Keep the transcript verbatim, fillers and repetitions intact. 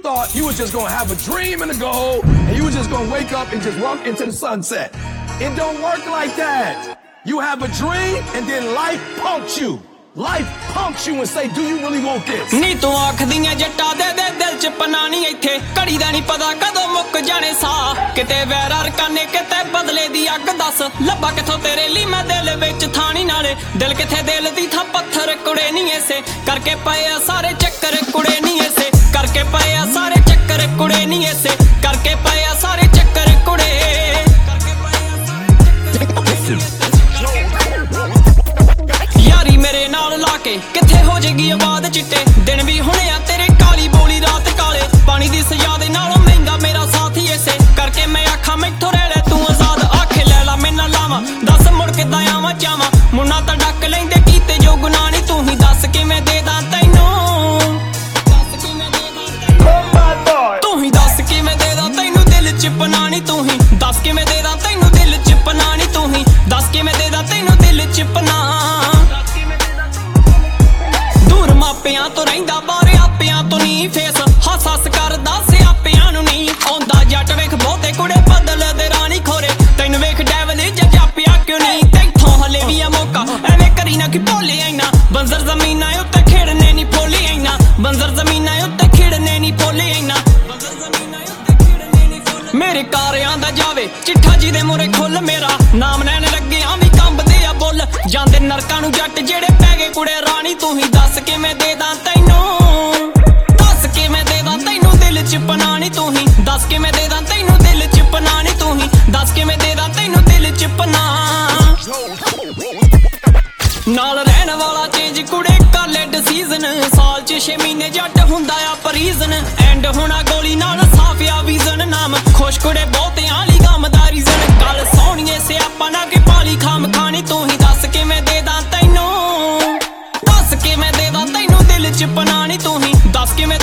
thought you was just gonna have a dream and a goal, and you was just gonna wake up and just walk into the sunset. It don't work like that. You have a dream, and then life punks you. Life punks you and say, do you really want this? ਨੀ ਤੂੰ ਆਖਦੀਆਂ ਜੱਟਾ ਦੇ ਦੇ ਦਿਲ ਚ ਪਨਾ ਨਹੀਂ ਇੱਥੇ ਘੜੀ ਦਾ ਨਹੀਂ ਪਤਾ ਕਦੋਂ ਮੁੱਕ ਜਾਣੇ ਸਾਹ ਕਿਤੇ ਵੈਰ ਰਕਾਨੇ ਕਿਤੇ ਬਦਲੇ ਦੀ ਅੱਗ ਦੱਸ ਲੱਭਾ ਕਿਥੋਂ ਤੇਰੇ ਲਈ ਮੈਂ ਦਿਲ ਵਿੱਚ ਥਾਣੀ ਨਾਲੇ ਦਿਲ ਕਿੱਥੇ ਦਿਲ ਦੀ ਥਾਂ ਪੱਥਰ ਕੁੜੇ ਨਹੀਂ ਐਸੇ ਕਰਕੇ ਪਏ ਆ ਸਾਰੇ ਚੱਕਰ ਕੁੜੇ ਨਹੀਂ ਐਸੇ ਕਰਕੇ ਪਏ ਆ ਸਾਰੇ ਚੱਕਰ ਕੁੜੇ ਨਹੀਂ ਐਸੇ ਕਰਕੇ ਪਏ ਆ ਸਾਰੇ ਚੱਕਰ ਕੁੜੇ यारी मेरे नाल लाके किथे हो जाएगी आबाद चिट्टे दिन भी हुणे आ तेरे काली बोली रात काले पानी दी सजा दे नालों महंगा मेरा साथी ऐसे करके मैं आखा मैथों रह ले तू आजाद आखे ले ला मैं ना लावा दस मुड़ के आवां चावां मुन्ना तां डक लैंदे कीते जो गुनाह नहीं तू ही दस किवें दे दां तैनूं तू ही दस किवें दे दां तैनूं दिल च पनाह नहीं तू ही दस किवें दे दां तैनूं दिल च पनाह नहीं तू ही दस किवें दे दां तैनूं दिल च पनाह ਮਾਪਿਆਂ ਤੋਂ ਰਹਿੰਦਾ ਬਾਰੇ ਆਪਿਆਂ ਤੋਂ ਨਹੀਂ ਫੇਸ ਹੱਸ ਹੱਸ ਕਰਦਾ ਸਿਆਪਿਆਂ ਨੂੰ ਨਹੀਂ ਆਉਂਦਾ ਜੱਟ ਵੇਖ ਬਹੁਤੇ ਕੁੜੇ ਬਦਲਦੇ ਰਾਣੀ ਖੋਰੇ ਤੈਨੂੰ ਵੇਖ ਡੈਵਲ ਜੱਜਾਪਿਆ ਕਿਉਂ ਨਹੀਂ ਤੈਥੋਂ ਹਲੇ ਵੀ ਆ ਮੌਕਾ ਐਵੇਂ ਕਰੀ ਨਾ ਕਿ ਭੋਲੇ ਐਨਾ ਬੰਜ਼ਰ ਜ਼ਮੀਨਾਂ ਉੱਤੇ ਖੇਡਨੇ ਨਹੀਂ ਭੋਲੇ ਐਨਾ ਬੰਜ਼ਰ ਜ਼ਮੀਨਾਂ ਉੱਤੇ ਖੇਡਨੇ ਨਹੀਂ ਭੋਲੇ ਐਨਾ ਮੇਰੇ ਕਾਰਿਆਂ ਦਾ ਜਾਵੇ ਚਿੱਠਾ ਜਿਹਦੇ ਮੂਰੇ ਖੁੱਲ ਮੇਰਾ ਨਾਮ ਲੈਣ ਲੱਗੇ ਆਂ ਵੀ ਕੰਬਦੇ ਆ ਬੁੱਲ ਜਾਂਦੇ ਨਰਕਾਂ ਨੂੰ ਜੱਟ ਜਿਹੜੇ ਪੈ ਗਏ ਕੁੜੇ ਰਾਣੀ ਤੂੰ ਹੀ ਦੱਸ ਕਿਵੇਂ ਦੇ ਦਾਂ ਤੈਨੂੰ ਦੱਸ ਕਿਵੇਂ ਦੇ ਦਾਂ ਤੈਨੂੰ ਦਿਲ ਚ ਪਨਾਹ ਨਹੀਂ ਤੂੰ ਹੀ ਦੱਸ ਕਿਵੇਂ ਦੇ ਦਾਂ ਤੈਨੂੰ ਦਿਲ ਚ ਪਨਾਹ ਨਹੀਂ ਤੂੰ ਹੀ ਦੱਸ ਕਿਵੇਂ ਦੇ ਦਾਂ ਤੈਨੂੰ ਦਿਲ ਚ ਪਨਾਹ ਨਾਲ ਰਹਿਣ ਵਾਲਾ ਚੇਂਜ ਕੁੜੇ ਕਾਲੇ ਡਿਸੀਜ਼ਨ ਸਾਲ ਚ ਛੇ ਮਹੀਨੇ ਜੱਟ ਹੁੰਦਾ ਆ ਪਰੀਜ਼ਨ ਐਂਡ ਹੋਣਾ ਗੋਲੀ ਨਾਲ ਸਾਫ ਆ ਵਿਜ਼ਨ ਨਾਮ ਖੁਸ਼ ਕੁੜੇ ਬਹੁਤਿਆਂ ਲਈ ਗਮ ਦਾ ਰੀਜ਼ਨ ਕੱਲ ਸੋਹਣੀਏ ਸਿਆਪਾ ਨਾ ਕਿ ਪਾਲੀ ਖਾਮ ਖਾਣੀ ਤੂੰ ਹੀ ਦੱਸ ਕਿਵੇਂ ਦੇ ਦਾਂ ਤੈਨੂੰ ਦੱਸ ਕਿਵੇਂ ਦੇ ਦਾਂ ਤੈਨੂੰ ਦਿਲ ਚ ਪਨਾਹ ਨਹੀਂ ਤੂੰ ਹੀ ਦੱਸ ਕਿਵੇਂ